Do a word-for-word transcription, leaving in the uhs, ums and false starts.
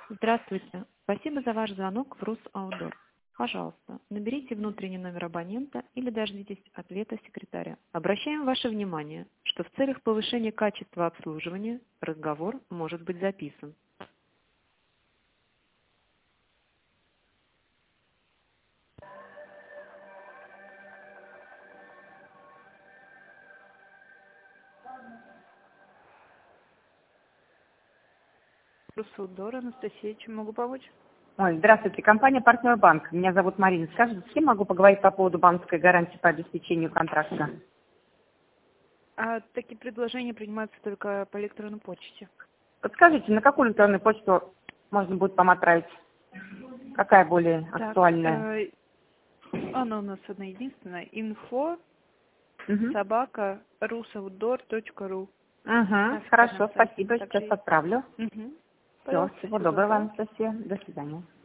Здравствуйте. Спасибо за ваш звонок в Русаудор. Пожалуйста, наберите внутренний номер абонента или дождитесь ответа секретаря. Обращаем ваше внимание, что в целях повышения качества обслуживания разговор может быть записан. Русаудор, Анастасия, чем могу помочь? Ой, здравствуйте, компания «Партнер Банк». Меня зовут Марина. Скажите, с кем могу поговорить по поводу банковской гарантии по обеспечению контракта? А такие предложения принимаются только по электронной почте. Подскажите, на какую электронную почту можно будет вам отправить? Какая более Так, актуальная? э, она у нас одна единственная. Инфо Угу. собака русаудор точка ру. Угу. Хорошо, спасибо. Сейчас Также есть. отправлю. Угу. Все, Пожалуйста, всего всего доброго, доброго. Анастасия. До свидания.